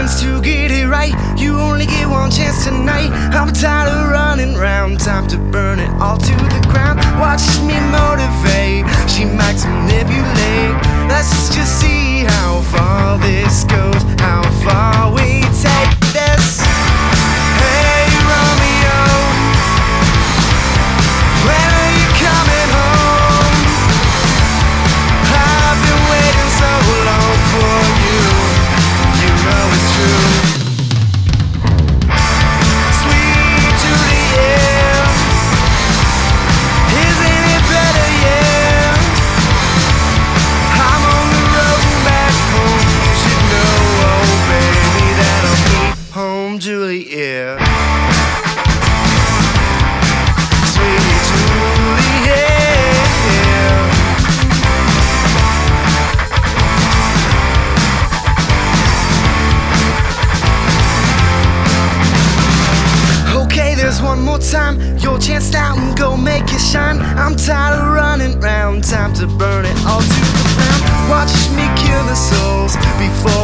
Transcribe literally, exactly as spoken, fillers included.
chance to get it right. You only get one chance tonight. I'm tired of running round, time to burn it all to the ground. Watch me motivate, she might manipulate. Let's just see how far this goes, how far we take this. Hey Romeo, when are you coming home? I've been waiting so long for you, you know it's true. Sweet Juliet, isn't it better, yeah? I'm on the road back home, you should know, oh baby, that I'll be home, Juliet. Sweet Juliet. Okay, there's one more time, your chance now and go make it shine. I'm tired of running round, time to burn it all to the ground. Watch me kill the souls before